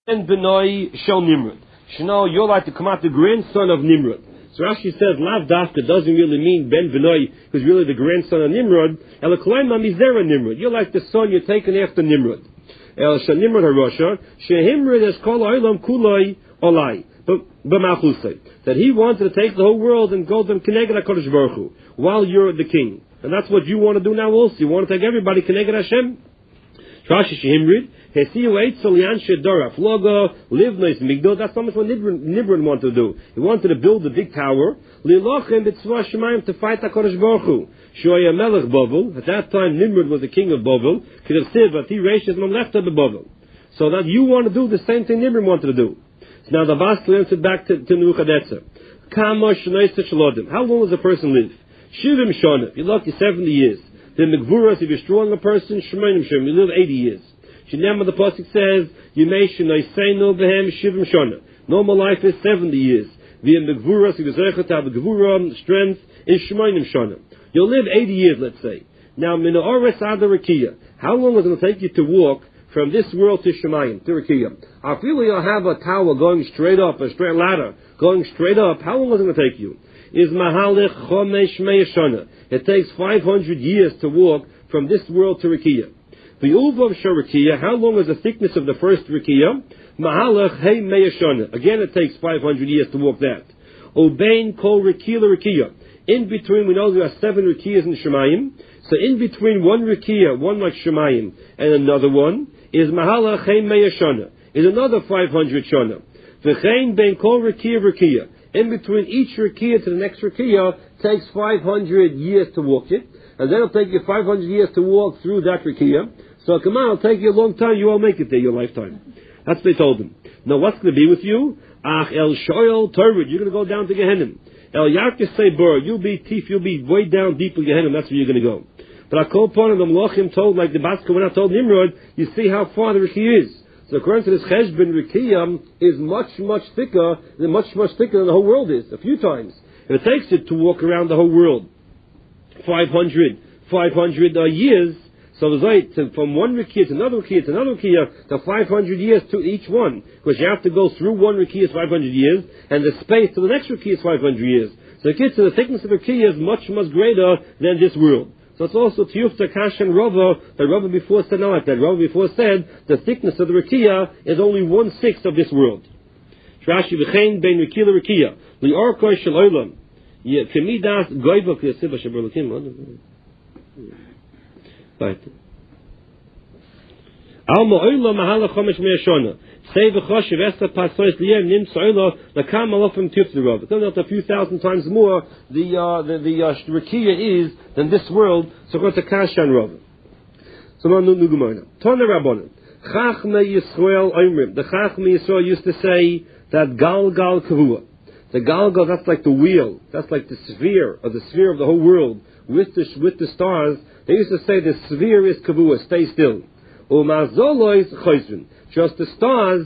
and Benoi Shel Nimrod. Shino, you're like to come out the grandson of Nimrod. So Rashi says, Lav Dafka doesn't really mean Ben Benoi, who's really the grandson of Nimrod. Elaklaima Mizera Nimrod. You're like the son you're taken after Nimrod. El Shel Nimrod HaRosha, Shehimrod es Kol Olam Kuloi Olai. B'Malchusay. That he wanted to take the whole world and go them Keneged HaKadosh Baruch Hu, while you're the king. And that's what you want to do now also. You want to take everybody Keneged Hashem. Rashi Shehimrid. That's not much what Nimrod wanted to do. He wanted to build a big tower to fight HaKadosh Baruch Hu. At that time, Nimrod was the king of Bavel. So that you want to do the same thing Nimrod wanted to do. So now the Basel answered back to Nebuchadnezzar. How long does a person live? Shivim Shana. If you're lucky, 70 years. Then Megvuras, if you're strong a person, Shemanim Shem, you live 80 years. Shinema, the pasuk says, Yemei Shenoiseinu Behem Shivim Shana. Normal life is 70 years. Via Megvuras, if you're Zechat, have a Gevura, strength, is Shemanim Shana. You'll live 80 years, let's say. Now, Minaores Ada Rakia. How long is it going to take you to walk from this world to Shemayim, to Rakia? I feel you'll have a tower going straight up, a straight ladder going straight up. How long is it going to take you? Is Mahalech Chomesh Meyashana. It takes 500 years to walk from this world to Rakia. The Uvav Sharakia, how long is the thickness of the first Rakia? Mahalach Hey Meyashana. Again, it takes 500 years to walk that. Obein Kol Rakia Rakia. In between, we know there are 7 Rakiyas in Shemayim. So in between one Rakia, one like Shemayim, and another one, is Mahalach Hey Meyashana. Is another 500 Shana. V'chein Bein Kol Rakia Rakia. In between each Rakia to the next Rakia takes 500 years to walk it. And then it'll take you 500 years to walk through that Rakia. So come on, it'll take you a long time. You won't make it there, your lifetime. That's what they told him. Now what's going to be with you? Ach el shoyel torvid. You're going to go down to Gehenna. El yarkes sebur. You'll be way down deep in Gehenna. That's where you're going to go. But I called upon the Melachim told, like the Baska when I told Nimrod, you see how far the Rakia is. So according to this Cheshbon, Rakia is much thicker than the whole world is. A few times. If it takes it to walk around the whole world 500 years, so it's like from one Rakia to another Rakia to another Rakia to 500 years to each one. Because you have to go through one Rakia is 500 years, and the space to the next Rakia is 500 years. So it gets to the thickness of the Rakia is much greater than this world. So it's also Tiyufta Kash and Rava, that Rava before said not like that. Rava before said the thickness of the Rakia is only 1/6 of this world. Rashi v'chein bein Rakia l'Rakia li'orkoi shel olam kemidas goyva k'yasiva sheberlakim. Right. Alma oila mahala chomesh me'ashona. Say v'choshev esta pasois liyem nim soila lakam alofim tiyufta Rava. It's only a few thousand times more the Rakia is than this world. So go to Kashan Rava. So now new Gemara. Tana Rabbanan. Chachmei Yisrael Oimrim. The Chachmei Yisrael used to say that Galgal Kavua. The Galgal, that's like the wheel. That's like the sphere of the whole world with the stars. They used to say the sphere is Kavua, stay still. Umazolois Chosvin. Just the stars,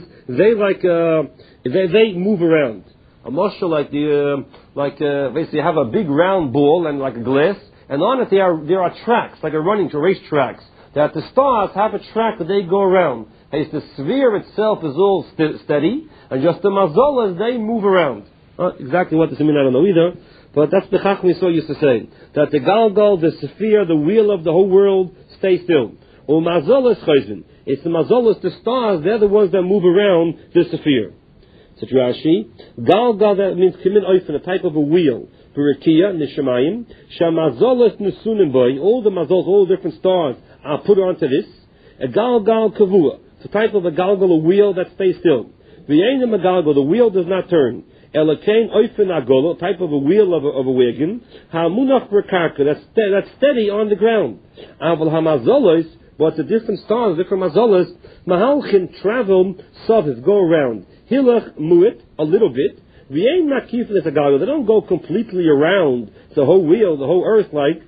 they move around. A mashal basically you have a big round ball and like a glass, and on it there are tracks, like a running to race tracks. That the stars have a track that they go around. The sphere itself is all steady, and just the mazolas, they move around. Exactly what this means, I don't know either, but that's the Chachmei Yisrael used to say. That the Galgal, the sphere, the wheel of the whole world, stay still. Or mazolas chayzin. It's the mazolas, the stars, they're the ones that move around the sphere. So Rashi, Galgal, that means kimin oifen, a type of a wheel. B'Rakia, Nishamayim, Shamazolas Nusunim boy, all the mazols, all the different stars are put onto this. A Galgal Kavua, it's a type of a Galgal, a wheel that stays still. V'yenim a Galgal, the wheel does not turn. Elakain oifen agolo, type of a wheel of a wagon. Hamunach B'Karka, that's steady on the ground. Aval Hamazolos, but the different stars, different mazolas, Mahalchin travel, Savif, go around. Hilach Muit, a little bit. They don't go completely around the whole wheel, the whole earth like.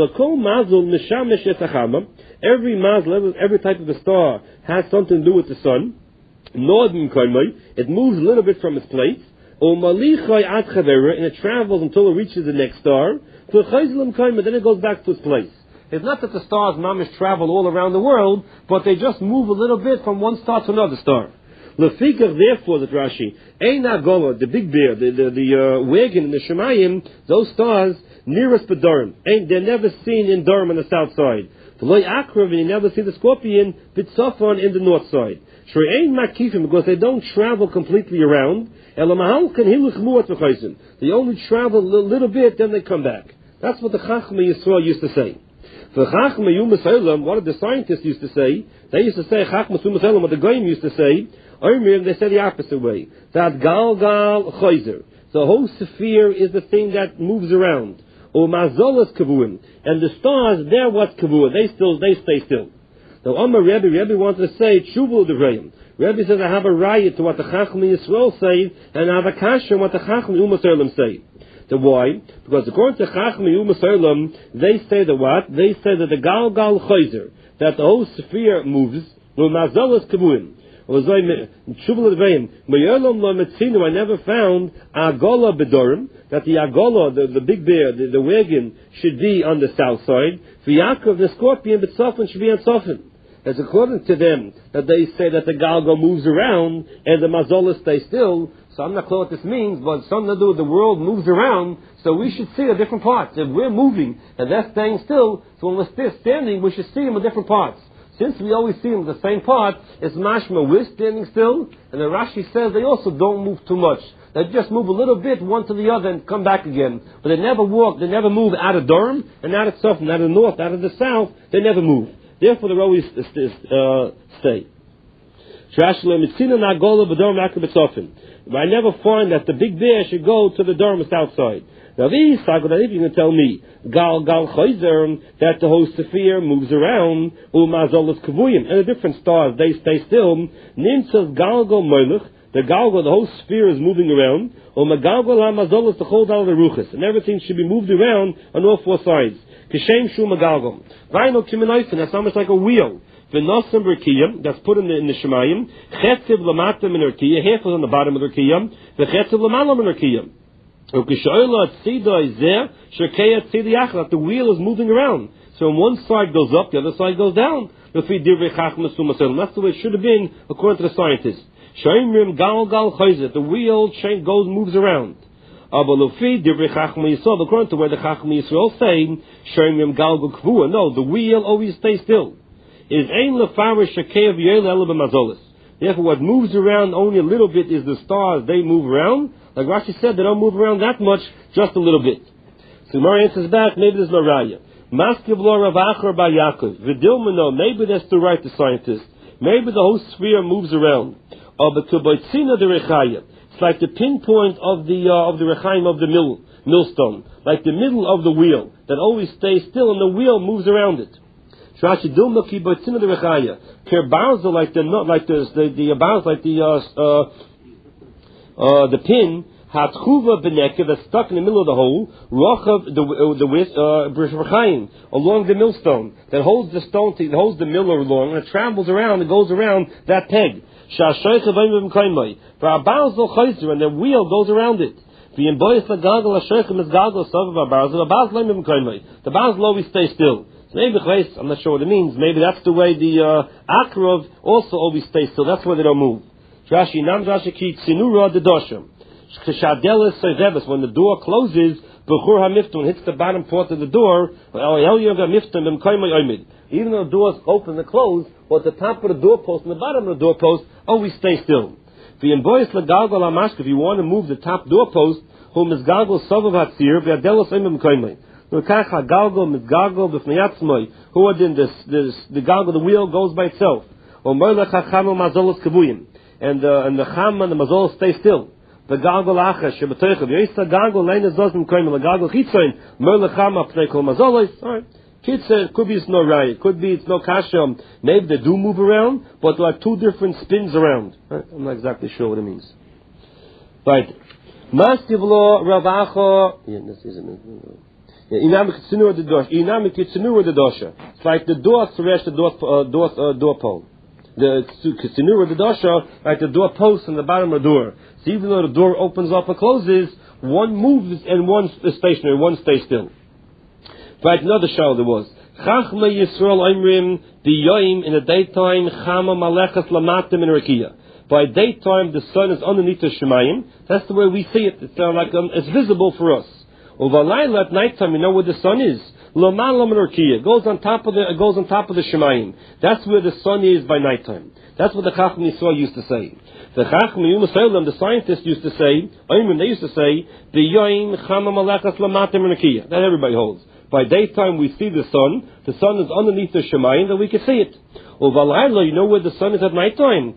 Every mazel, every type of a star has something to do with the sun. It moves a little bit from its place. And it travels until it reaches the next star. Then it goes back to its place. It's not that the stars mamish travel all around the world, but they just move a little bit from one star to another star. Lefikach, therefore, that Rashi, Ein Agola, the big bear, the wagon in the Shemayim, those stars, nearest Bedorim. They're never seen in Durham on the south side. V'loi Akrav, and you never see the scorpion, B'tzafon in the north side. Ein Makifim, because they don't travel completely around. They only travel a little bit, then they come back. That's what the Chachmei Yisrael used to say. For Chachmei Yumas Olam, what did the scientists used to say? They used to say Chachmei Yumas Olam, what the Goyim used to say. They said the opposite way. That Gal Chayzer. The whole sphere is the thing that moves around. Or Mazolas Kavuim. And the stars, they're what's Kavuim. They stay still. Now, Amar Rebbe wanted to say Tshuva Devrayim. Rebbe says I have a riot to what the Chachmei Yisrael say, and I have a kasha on what the Chachmei Umas Olam say. So why? Because according to Chachmei Umas Olam, they say that what? They say that the Gal Chayzer, that the whole sphere moves, will Mazolas Kavuim. I never found Agola Bedorim, that the Agola, the big bear, the wagon, should be on the south side. For Yaakov, the scorpion, but Sofan should be on Sofan. As according to them, that they say that the Galgo moves around and the Mazola stays still. So I'm not clear what this means, but something to do with the world moves around, so we should see the different parts. If we're moving and they're staying still, so when we're standing, we should see them in different parts. Since we always see them in the same part, it's mashma, we're standing still, and the Rashi says they also don't move too much. They just move a little bit, one to the other, and come back again. But they never walk, they never move out of Durham, and out of Suffolk, out of the north, out of the south, they never move. Therefore, they always stay. But I never find that the big bear should go to the Durham south side. Now these if you can tell me Gal Chayzer, that the whole sphere moves around, Umazolas Kavuyim, and the different stars they stay still. Nimtzas Galgo Moilach, the Galgo, the whole sphere is moving around. Umagalgo Lamazolas, the whole Dal Ruchas, and everything should be moved around on all four sides. Kishem Shu Magalgo. Vaino Kimenaifen, that's almost like a wheel. V'nosam Rikiyah, that's put in the Shemayim. Chetziv Lamatam in Rikiyah, half is on the bottom of the Rikiyah. V'chetziv Lamalam in Rikiyah. The wheel is moving around. So when one side goes up, the other side goes down. That's the way it should have been according to the scientists. The wheel moves around. According to where the Chachmei Yisrael say, no, the wheel always stays still. Therefore, what moves around only a little bit is the stars. They move around. Like Rashi said, they don't move around that much, just a little bit. So Mari answers back, maybe there's no raya. Maskiv lo Rav Achor bar Yaakov. V'dilmano, maybe that's to write the scientist. Maybe the whole sphere moves around. But Kuboitzina de Rechaya. It's like the pinpoint of the Rechaim of the millstone. Like the middle of the wheel, that always stays still and the wheel moves around it. Rashi Dilma Kuboitzina de Rechaya. Kerbarzo, like the pin, Hatchuva Beneka, that's stuck in the middle of the hole, Rochav, along the millstone, that holds the stone, holds the miller along, and it travels around, it goes around that peg. For a Barzal Chayzer, and the wheel goes around it. The Barzal always stays still. So maybe, I'm not sure what it means, maybe that's the way the Akrov also always stays still, that's why they don't move. Rashi Nam Rashi Ki Tzinura the Dosha. Kshadelis Sevevis, when the door closes, Bechur HaMiftun hits the bottom part of the door, even though the doors open and close, but the top of the doorpost and the bottom of the doorpost always stay still. If you want to move the top doorpost, whom is Galgo Savav Hatzir, V'adelos Oimim Koimai. V'kach Galgo Mizgalgo B'fneyatzmoi, who are in the Galgo, the wheel goes by itself. And the Cham and the Mazol stay still. The Galgo Lacha Shebetoicha. The Yisa Galgo Leina Zosim Koimel. The Galgo Chitzain Merle Chama Pneikol Mazolis. All right. Kitzer, it could be it's no right. It could be it's no kasha. Maybe they do move around, but there are two different spins around. Right? I'm not exactly sure what it means. Right. Mastivlo Ravacho. Yeah, this isn't. Inamik Tzinur the Dosha. Inamik Tzinur the Dosha. It's like the door thresh, the door pole. The Tzinur the Dosha, like the door post on the bottom of the door. So even though the door opens up or closes, one moves and one is stationary, one stays still. Right, another show there was. Chachmei Yisrael Oimrim B'yoyim in the daytime Chama Malechas Lamatim in Rekiya. By daytime, the sun is underneath the Shemayim. That's the way we see it. It's it's visible for us. Uvalayla, at nighttime, you know where the sun is. It goes on top of the Shemayim. That's where the sun is by nighttime. That's what the Chacham Yisrael used to say. The Chacham Yisrael, the scientists used to say, they used to say, that everybody holds. By daytime we see the sun is underneath the Shemayim, that we can see it. You know where the sun is at nighttime?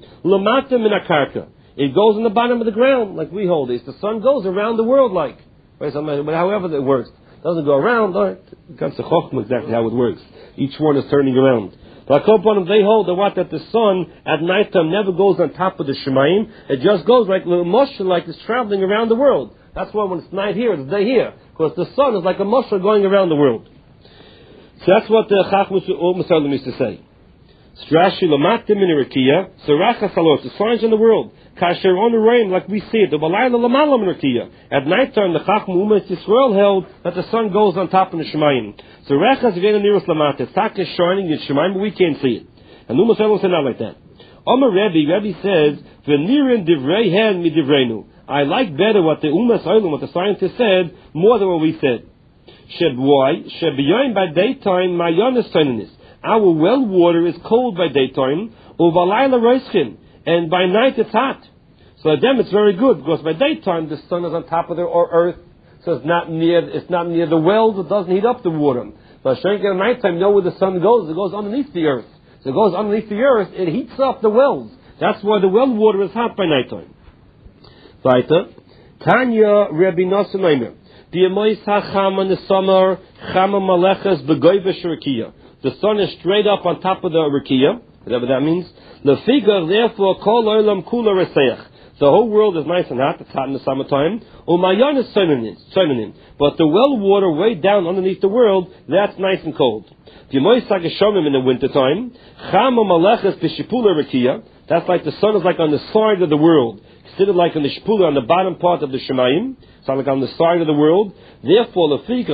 It goes in the bottom of the ground, like we hold it. The sun goes around the world like. However it works. It doesn't go around, that's the Chochmah exactly how it works. Each one is turning around. But they hold that the sun at nighttime never goes on top of the Shemayim. It just goes like a mushal, like it's traveling around the world. That's why when it's night here, it's day here. Because the sun is like a mushal going around the world. So that's what the Chacham Yisrael used to say. Strashi lamatim in Irakia, Saracha Salos, the signs in the world. Kasher on the rain, like we see it. The Balayla lamalam in Irakia. At nighttime, the Chacham Yisrael held that the sun goes on top of the Shemayim. Saracha is very nearest lamatim. Tzak is shining in Shemayim, but we can't see it. And Umas Elon said not like that. Omer Rebbe says, V'nirin divrei hen mi divreinu. I like better what the Umas Elon, what the scientist said, more than what we said. Shebiyoin by daytime, mayonis toinanis. Our well water is cold by daytime, uvalayla roischin, and by night it's hot. So at them it's very good, because by daytime the sun is on top of the earth, so it's not near the wells, it doesn't heat up the water. But at nighttime, you know where the sun goes, it goes underneath the earth. So it goes underneath the earth, it heats up the wells. That's why the well water is hot by nighttime. Weiter. Tanya Rabbi Nosson Eimer. B'yemois ha'chama in the summer, chama malechas b'goyvesh rakia. The sun is straight up on top of the rakia, whatever that means. Lefiga, therefore, kol olam kula reseach. The whole world is nice and hot. It's hot in the summertime. Umayon is sonanin. But the well water way down underneath the world, that's nice and cold. B'yemois ha'geshomim in the wintertime, chama malechas b'shipula rakia. That's like the sun is like on the side of the world. Considered like on the shpula, on the bottom part of the Shemayim. It's like on the side of the world. Therefore, because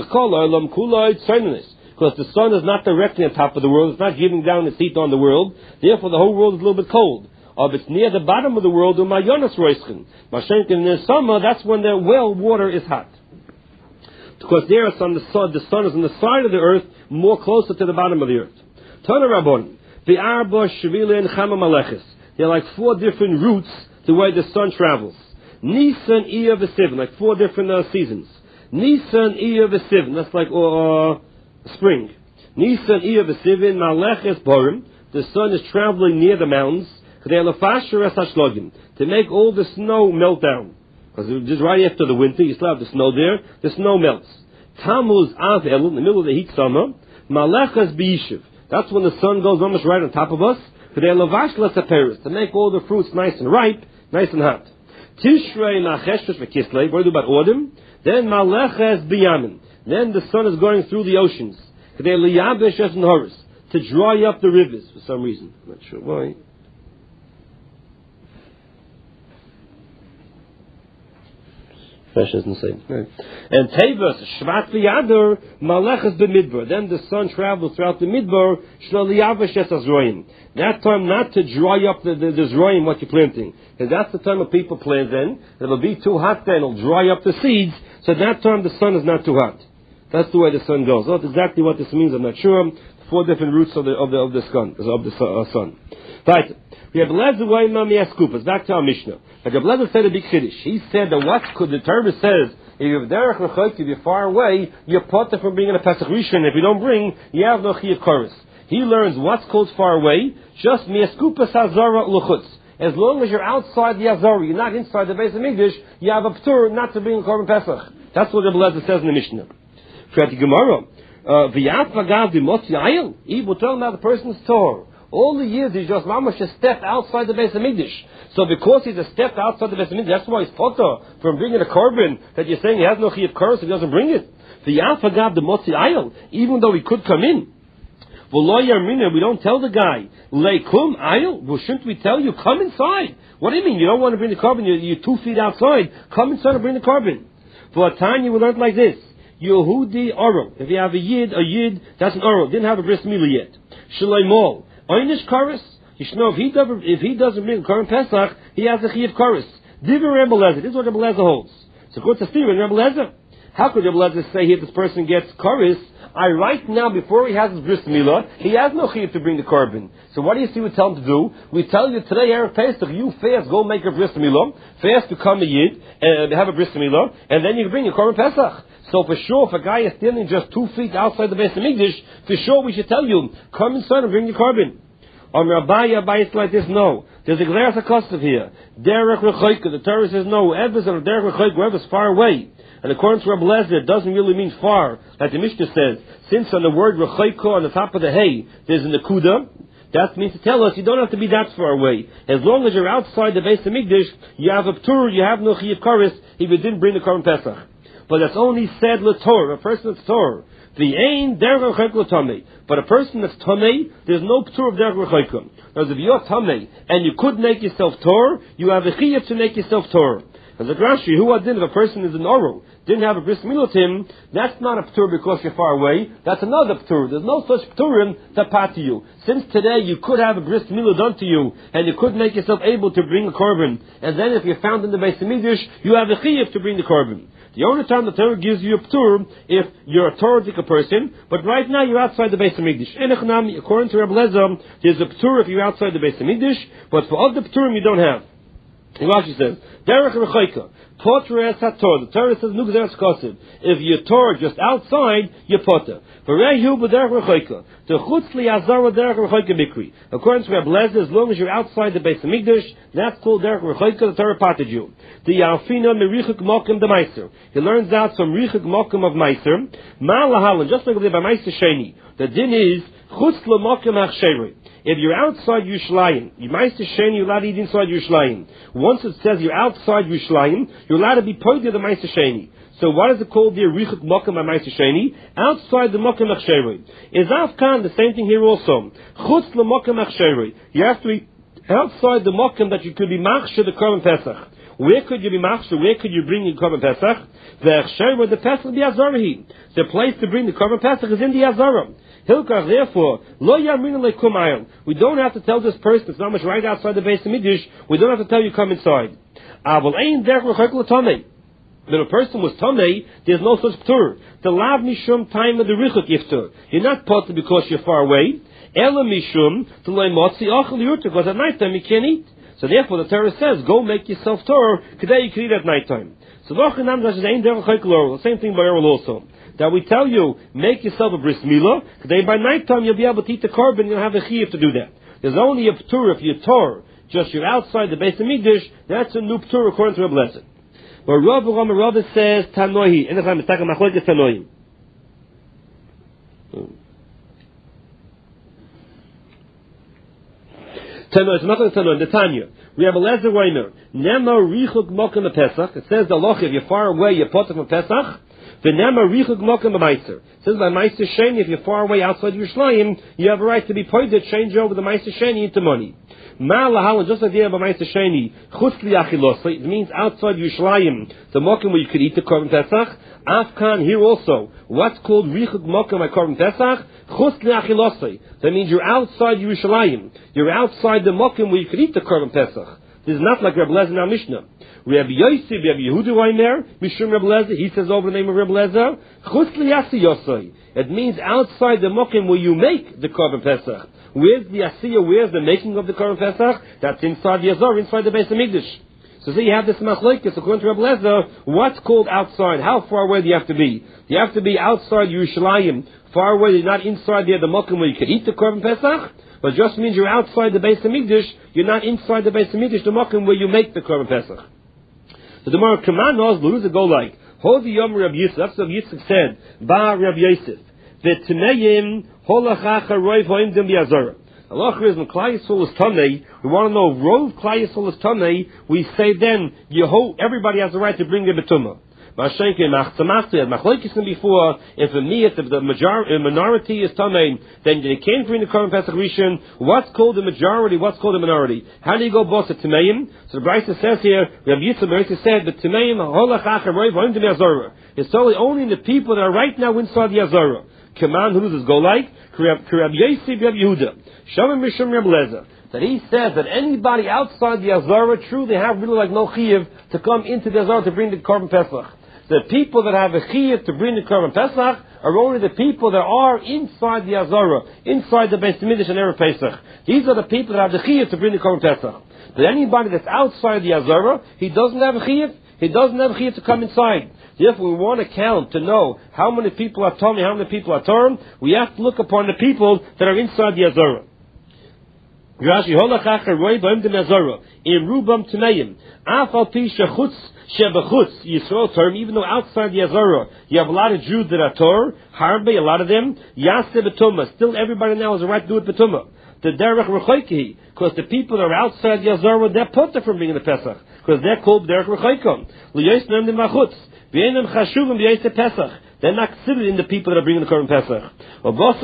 the sun is not directly on top of the world, it's not giving down its heat on the world. Therefore, the whole world is a little bit cold. If it's near the bottom of the world, in the summer, that's when the well water is hot. Because there is on the sun is on the side of the earth, more closer to the bottom of the earth. There are like 4 different routes the way the sun travels. Nisan, Iyar, V'Sivan, like 4 different seasons. Nisan, Iyar, V'Sivan, that's like spring. Nisan, Iyar, V'Sivan, Maleches, Borim, the sun is traveling near the mountains, to make all the snow melt down. Because just right after the winter, you still have the snow there, the snow melts. Tammuz, Av, Elul, in the middle of the heat summer, Maleches, B'Yishiv, that's when the sun goes almost right on top of us, to make all the fruits nice and ripe, nice and hot. Tishrei Nacheshvesh v'Kislei, what do about autumn? Then Maleches B'Yamin. Then the sun is going through the oceans. To dry up the rivers for some reason. I'm not sure why. Doesn't say. Right. And Tevas, Shvat v'Yadar, Maleches b'Midbar. Then the sun travels throughout the Midbar, Shlo liyavesh es hazroim. That time not to dry up the zroim, what you're planting. Because that's the time of people plant then. It'll be too hot then, it'll dry up the seeds. So that time the sun is not too hot. That's the way the sun goes. That's exactly what this means, I'm not sure. 4 different routes of the sun. Right. We have Lezer Waimam Yaskupas. Back to our Mishnah. Like Lezer said a big Kiddush. He said that the Torah says, if you have derech l'chayk, if you're far away, you're potter from bringing a Pesach Rishon. If you don't bring, you have no chiyuv koros. He learns what's called far away, just Miaskupas Hazara L'chutz. As long as you're outside the Hazara, you're not inside the Beis HaMikdash, you have a ptur not to bring a Korban Pesach. That's what the Lezer says in the Mishnah. Fret Gemara. V'yat v'gav v'mot yayil. He will tell him that the person's Torah. All the years he's just mamash a step outside the Beis HaMikdash. So because he's a step outside the Beis HaMikdash, that's why he's potter from bringing a korban that you're saying he has no chiyuv koros if he doesn't bring it. The Yafagav the Motzi Ayil, even though he could come in. We don't tell the guy, Leikum Ayil, well, shouldn't we tell you, come inside? What do you mean? You don't want to bring the korban, you're 2 feet outside. Come inside and bring the korban. For a time you will learn like this. Yehudi Oro. If you have a Yid, that's an Oro. Didn't have a bris milah yet. Shalaimol. Einish Karis, You should know if he doesn't bring Korban Pesach, he has a Chiyuv Koris. Divrei Rebbe Lezer. This is what Rebbe Lezer holds. So go to Stephen Rebbe Lezer. How could Rebbe Lezer say here this person gets Koris? Right now, before he has his bris milah, he has no chiyuv to bring the korban. So what do you see we tell him to do? We tell you today, Erev Pesach, you fast, go make a bris milah, fast become a yid, and have a bris milah, and then you can bring your korban Pesach. So for sure, if a guy is standing just 2 feet outside the Beis Hamikdash, for sure we should tell you, come inside and bring your korban. On Rabbi is like this, no. There's a glass of custard here. Derech Rechoika, the Torah says no. Whoever's on Derech Rechoika, whoever's far away. And according to Rabbi Lezer, it doesn't really mean far, like the Mishnah says. Since on the word Rechoika on the top of the hay, there's a Nakuda, that means to tell us you don't have to be that far away. As long as you're outside the Beis Hamikdash, you have a ptur, you have no Chiyuv Koris, if you didn't bring the Korban Pesach. But that's only said l'tor, a person that's tor. The ain derech rechoika l'tamei. But a person that's tamei, there's no ptur of derech rechoika. Whereas if you're tamei and you could make yourself tor, you have a chiyuv to make yourself tor. As a Rashi, who adin if a person is an oro, didn't have a bris milah to him, that's not a ptur because you're far away. That's another ptur. There's no such pturim to pat to you. Since today you could have a bris milah done to you, and you could make yourself able to bring a korban, and then if you're found in the Beis Hamikdash, you have a chiyuv to bring the korban. The only time the Torah gives you a ptur if you're a Torah person, but right now you're outside the Beis Hamikdash. Enechnami, according to Rebbe Lezer, there's a ptur if you're outside the Beis Hamikdash, but for other pturim you don't have. Rashi says, Derech Rechoika, Potter es HaTorah. The Torah says, Nugzeres Kosev. If you're Torah just outside, you're Potter. V'rehu b'derech Rechoika. The Chutz li Azara derech Rechoika Mikri. According to Rebbe Lezer, as long as you're outside the Beis Hamikdash, that's called derech Rechoika, the Torah patted you. The Yalfina Merichuk Mokim the Meiser. He learns out from Richuk Mokim of Meiser. Ma lahalan, just like we did by Meiser Sheni. The din is, Chutz l'mokim hachsherei. If you're outside Yerushalayim, you Meister Sheni, you're allowed to eat inside Yerushalayim. Once it says you're outside Yerushalayim, you're allowed to be pointed the Meister Sheni. So what is it called there? Richuk Mokim by Meister Sheni, outside the Mokim Achsherei. Is Afkan the same thing here also? Chutz l'mokim Achsherei. You have to be outside the Mokim that you could be machsher the Korban Pesach. Where could you be machsher? Where could you bring your Korban Pesach? The Achsherei, the Pesach, the Azarahi. The place to bring the Korban Pesach is in the Azara. Hilkach, therefore, lo yamrin leikum ayil. We don't have to tell this person, it's not much right outside the Beis Hamikdash, we don't have to tell you come inside. Aval ein derech rechoika l'tamei. When a person was tamei, there's no such ptur. The lav mishum time of the richuk yiftur. You're not potter because you're far away. Ela mishum to loy motzi achel yurta, because at night time you can't eat. So therefore the Torah says, go make yourself Torah, today you can eat at night time. So the same thing by Errol also. That we tell you, make yourself a bris milah, today by night time you'll be able to eat the korban, you'll have a chiyuv to do that. There's only a ptur if you're Torah, just you're outside the Beis Hamikdash, that's a new ptur according to Rebbe Lezer. But Rav says, Tanohi, anytime it's talking machlokes Tanoim. It's not going to Tanoim, the Tanya. We have a Lezer Weimer. Nema richuk mokim Pesach. It says the loch, if you're far away, you're potter from Pesach. V'nema richuk mokim b'meiser. It says by Meiser Sheni, if you're far away outside Yerushalayim, you have a right to be pointed, change over the Meiser Sheni into money. Ma lahalan, just like the by Meiser Sheni, chutz li achilosay, it means outside Yerushalayim, the mokim where you could eat the Korban Pesach. Afkan here also, what's called richuk mokim by Korban Pesach? Chutz li achilosay. That means you're outside Yerushalayim. You're outside the mokim where you could eat the Korban Pesach. This is not like Rebbe Lezer in our Mishnah. Rabbi Yosef, Rabbi Yehuda Weimer, Mishum Rebbe Lezer, he says over the name of Rebbe Lezer, Chutz liyasi yosai. It means outside the mokim where you make the Korban Pesach. Where's the asiyah? Where's the making of the Korban Pesach? That's inside the Azor, inside the Beis Hamikdash. So you have this machlokes according to Rebbe Lezer. What's called outside? How far away do you have to be? You have to be outside Yerushalayim, far away. You're not inside there, the mokim where you can eat the Korban Pesach. But it just means you're outside the Beis Hamikdash, you're not inside the Beis Hamikdash, the mokim where you make the Korban Pesach. So the Gemara Kamanos, who does it go like? Hold the Yom Rabbi Yosef, that's what Yitzchak said, Ba Rabbi Yosef, V'tneim holachacha roiv hoimdim b'yazara. Allah is when Klal Yisrael is Tanei, we want to know if Rov Klal Yisrael is Tanei, we say then, everybody has the right to bring the Betumah. Before, if the minority is Tamei, then they can't bring the Korban Pesach Rishon. What's called the majority? What's called the minority? How do you go boss at Tameim? So the Brisa says here, Rabbi Yitzchak said, but Tameim holach acher roiv hoim dem Yazorah. It's only the people that are right now inside the Yazorah. Command, who does this go like? Krab Yosef Reb Yehuda. Shamim Mishum Reb Lezer. That he says that anybody outside the Azara truly have really like no chiyuv to come into the Azara to bring the Korban Pesach. The people that have a chiyuv to bring the Korban Pesach are only the people that are inside the Azara, inside the Beis Mikdash and Erev Pesach. These are the people that have the chiyuv to bring the Korban Pesach. But anybody that's outside the Azara, he doesn't have a chiyuv. He doesn't have a chiyuv to come inside. Therefore, we want to count to know how many people are Tomei, how many people are Torm. We have to look upon the people that are inside the Azara. Rashi holachacher roi b'im dem Azara in rubam tmeim afal pi shechutz shebechutz Yisrael term, even though outside the Azara you have a lot of Jews that are Tor, harbe, a lot of them yaseh betuma. Still, everybody now has a right to do it betuma. The derech rechoikehi, because the people that are outside the Azara, they're put from bringing the Pesach, because they're called derech rechoikom. Liyos nem dem machutz v'einem chashuvim b'yosef Pesach. They're not considered in the people that are bringing the Korban Pesach. We only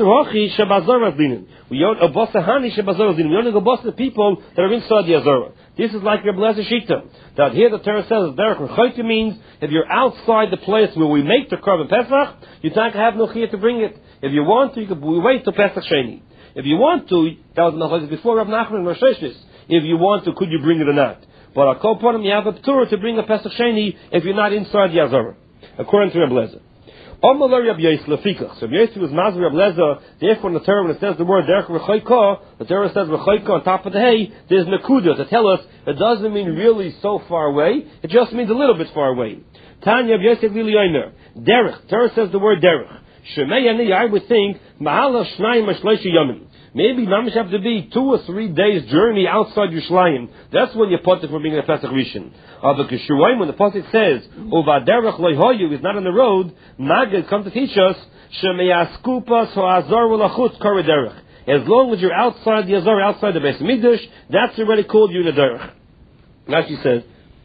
go boss the people that are inside the Azara. This is like Reb Lezer Shita. That here the Torah says Derech Rechoike means if you're outside the place where we make the Korban Pesach, you don't have no chiyuv to bring it. If you want to, you can wait till Pesach Sheni. If you want to, that was Nachman before Reb Nachman and Rosh Hashanah. If you want to, could you bring it or not? But I'll call upon him, you have a Torah to bring a Pesach Sheni if you're not inside the Azara, according to Reb Lezer. So Reb Yosef was Mazur Reb Lezer. Therefore, in the Torah, when it says the word Derech Rechoika, the Torah says Rechoika on top of the hay. There's Nakuda to tell us it doesn't mean really so far away. It just means a little bit far away. Tanya Reb Yosef Lili Yomer. Derech. Torah says the word Derech. Shemei Ani, I would think Mahala Shnayim Shleisha Yamin. Maybe mamish have to be 2 or 3 days journey outside Yerushalayim. That's when you put it for being a Pesach Rishon. When the pasuk says Uvaderech loyhoyu is not on the road, Magid come to teach us Shemeyaskupas hoazar v'lachutz karaderech. As long as you're outside the Azar, outside the Beis Mikdash, that's already called you in a derech. Rashi says.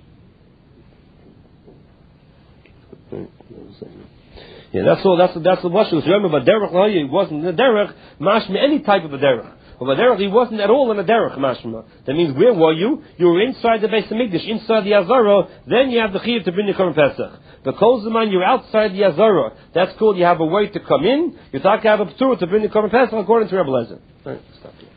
Yeah, that's all. That's the Washington. Remember, but derech loyhoyu wasn't in a derech. Mashma any type of a derech. Well, he wasn't at all in a derech mashma. That means, where were you? You were inside the Beis Mikdash, inside the Azara. Then you have the chiyuv to bring the Korban Pesach. The Kol Zaman, you're outside the Azara. That's called you have a way to come in. You talk have a p'tur to bring the Korban Pesach according to Reb Lezer. All right, stop here.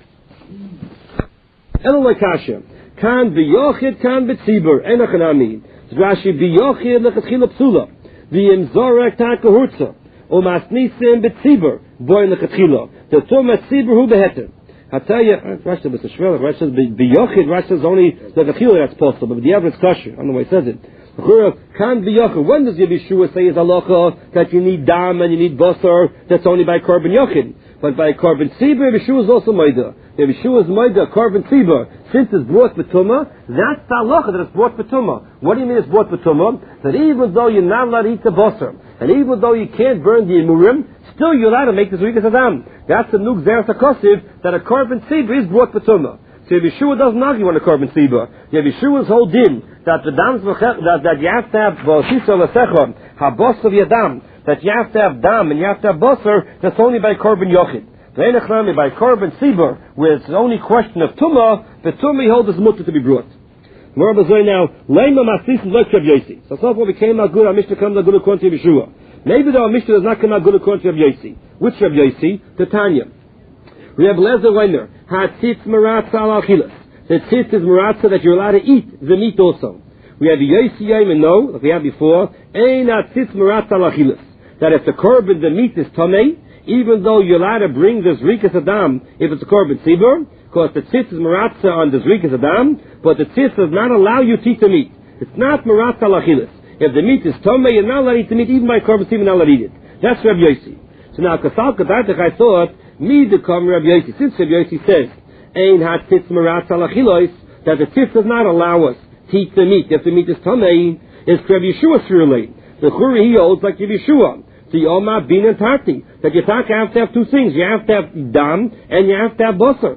Eloi Kasha. Kan b'yochid, kan b'tzibur. Enochanami. Rashi b'yochid lechatchila psula. V'im zorek ta'kahurtza. U'masnisim b'tzibur. Boy lechatchila. The Tumah tzibur hu beheter. I tell you, Rashi says Rashi says biyochid. Rashi says only the v'chila that's possible, but the average kosher. I don't know why he says it. Kan biyochid. When does Yeshua say is halacha that you need dam and you need basar? That's only by korban yochid. But by korban tzibur, Yeshua is also maida. If Yeshua is maida, korban tzibur, since it's brought betuma, that's the halacha that it's brought betuma. What do you mean it's brought betuma? That even though you're not allowed to eat the basar, and even though you can't burn the imurim, still you're allowed to make the zrikas adam. That's the nuk zeres hakosiv that a korban tzibur is brought betuma. So if Yeshua doesn't argue on a korban tzibur, if Yeshua's whole din that the dams that you have to have v'osisa l'sechon habos of yadam, that you have to have dam and you have to have basar, that's only by korban yochid. Ve'enachrami by korban tzibur, where it's the only question of tumah, the tumah holds is mutter to be brought. More now, leima masis like Reb Yossi. So that's what we came out good. Our Mishnah comes out good according to Yeshua. Maybe the Mishnah does not come out good according to Reb Yossi. Which Reb Yossi? The Tanya. Reb Lezer Weiner had tzitz maratza al achilas. The tzitz is maratza that you're allowed to eat the meat also. We have Yossi Yom no, like we had before. Ein tzitz maratza al achilas. That if the korban, the meat is tamei, even though you're allowed to bring the zrikas adam, if it's a korban tzibur, because the tzitz is maratza on the zrikas adam, but the tzitz does not allow you to eat the meat. It's not maratza al achilas. If the meat is tamei, you're not allowed to eat the meat, even by korban tzibur, you're not allowed to eat it. That's Reb Yossi. So now, Kasal Kadartach, I thought, me to come Reb Yossi. Since Reb Yossi says, Ein hat tzitz maratza al achilos, that the tzitz does not allow us to eat the meat. If the meat is tamei, it's Reb Yeshua Srulay. The Churi he holds like Reb Yeshua. The Yoma Bin and Tarti. That you have to have two things. You have to have dam and you have to have basar.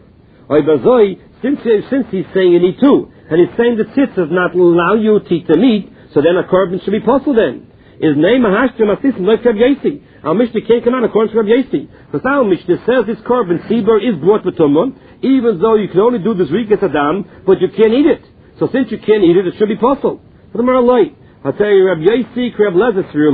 Since he's saying you need two, and he's saying the tzitz does not allow you to eat the meat, so then a korban should be possible then. Is name Mahashtim Asisim like Reb Yossi. Our Mishnah can't come out according to Reb Yossi. Because our Mishnah says this korban tzibur is brought with tumah, even though you can only do this rikas adam, but you can't eat it. So since you can't eat it, it should be possible. For the Maralai, I'll tell you Reb Yossi, Reb Lezer Srulay.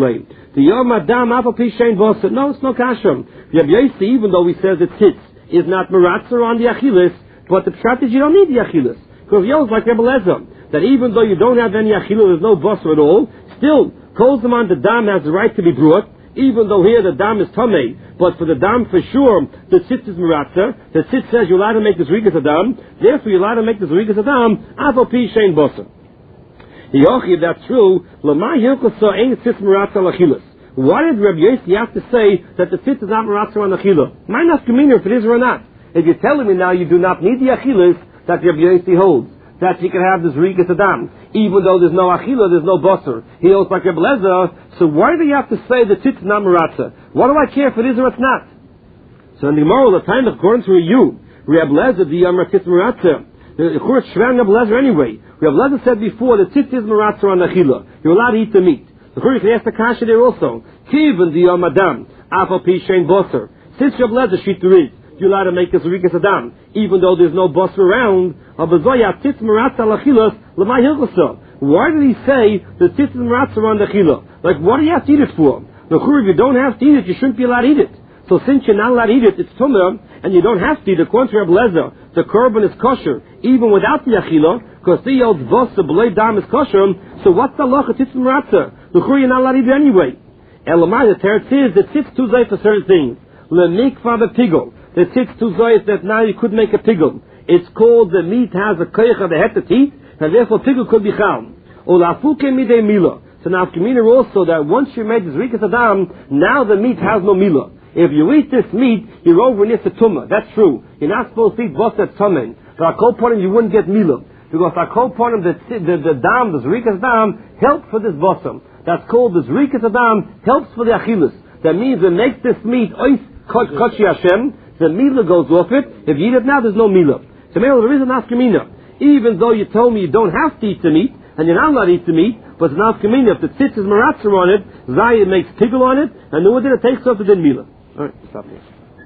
The Yom Adam Apple Pishain Bosa. No, it's no kasha. Rabbi Yossi, even though he says the tzitz is not meratzer on the achilas, but the pshat is you don't need the achilas. Because Yos like Rebbe Lezer, that even though you don't have any achilas, there's no bosa at all, still, Kolzaman, the dam has the right to be brought, even though here the dam is tamei, but for the dam for sure, the tzitz is meratzer. The tzitz says you're allowed to make the zrigas adam, therefore you're allowed to make the zrigas adam, Apple Pishain Bosa. Yochi, if that's true, Lamai Hilchasa ain't tzitz meratzer lachilas. Why did Rabbi Yossi have to say that the tzitz is not meratzer on achila? Might not come in if it is or not. If you're telling me now you do not need the achilas that Rabbi Yossi holds, that you can have this rikas adam, even though there's no achila, there's no basar. He holds like Rebbe Lezer, so why do you have to say the tzitz is not meratzer? What do I care if it is or it's not? So in the moral, the time according to you, Rebbe Lezer, the Yamar tzitz meratzer. The Church Shvan Rebbe Lezer anyway. Rebbe Lezer said before, the tzitz is meratzer on achila. You're allowed to eat the meat. The Church can ask the kasha there also. Kiven the Yom Adam, Apple Pishain Boser. Since Rebbe Lezer shiter is, you're allowed to make a zrikas adam, even though there's no boser around. Abazoya tzitz meratzer lachilas lemay hilchasa. Why did he say the tzitz is meratzer on the chila? Like, what do you have to eat it for? The Church, if you don't have to eat it, you shouldn't be allowed to eat it. So since you're not allowed to eat it, it's tumah, and you don't have to eat it. According to Rebbe Lezer, the korban is kosher, even without the achila, because the old bosa b'lei dam is kosher. So what's the lacha tzitz meratzer? The Church, you're not allowed to eat it anyway. Elamai, the teretz is the tzitz tu zay for certain things. Lemikva b'pigol. The tzitz tu zay is that now you could make a pigol. It's called the meat has a koyach of the het to teeth, and therefore pigol could be chal. Olafuke midei mila. So now Kemina also that once you made this rikas adam, now the meat has no mila. If you eat this meat, you're over near the tumah. That's true. You're not supposed to eat bosset tumah. But I call upon him, you wouldn't get mila. Because I call upon him, the dam, the rikas adam, helps for this bossam. That's called the rikas adam, helps for the achilas. That means it makes this meat, ois kochi Hashem, the mila goes off it. If you eat it now, there's no mila. So there is an afkamina. Even though you told me you don't have to eat the meat, and you're not allowed to eat the meat, but it's an afkamina. If the tzitz is meratzer on it, Zayah makes pigel on it, and the one that it takes off it in mila. Alright, stop here.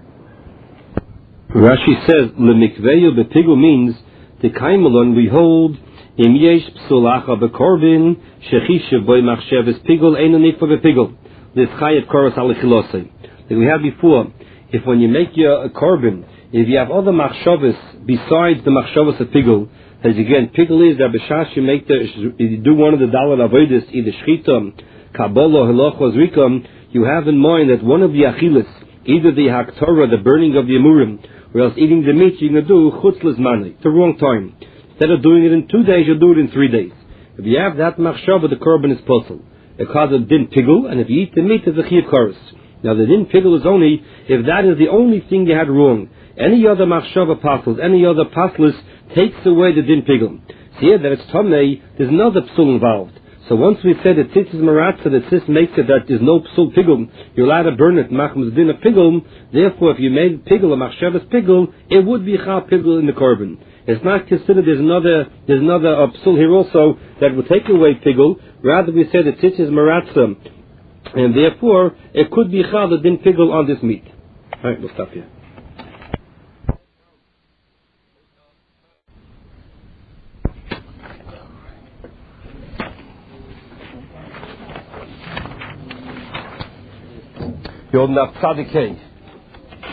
Rashi says, Lemikveyu bepigel means, the kaimalon we hold, im yesh psulacha bekorbin, shechishev boy machshev is pigel, einu nikva bepigel. This chayet koros alichilosei. Like we had before, if when you make your korban, if you have other machshavas besides the machshavas of pigel, as again, pigel is that b'shash you do one of the dalar avodas, either shchita, kabbalah, halacha, zrikam, you have in mind that one of the achilas, either the haktorah, the burning of the amurim, or else eating the meat, you're going to do chutzlas mani, the wrong time. Instead of doing it in 2 days, you'll do it in 3 days. If you have that machshavah, the korban is puzzle. Because it didn't pigel, and if you eat the meat, it's a chiyuv koros. Now the din pigel is only if that is the only thing you had wrong. Any other machshava apostles, any other apostles takes away the din pigel. See here that it's tamei, there's another psul involved. So once we said that tzitz is maratza, that tzitz makes it that there's no psul pigel, you're allowed to burn it, machmas din a pigel. Therefore, if you made pigel a machshavas pigel, it would be chal pigel in the korban. It's not considered there's another psul here also that would take away pigel. Rather, we said that tzitz is maratza, and therefore it could be chal that din pigel on this meat. All right, we'll stop here. You're not tzadikei.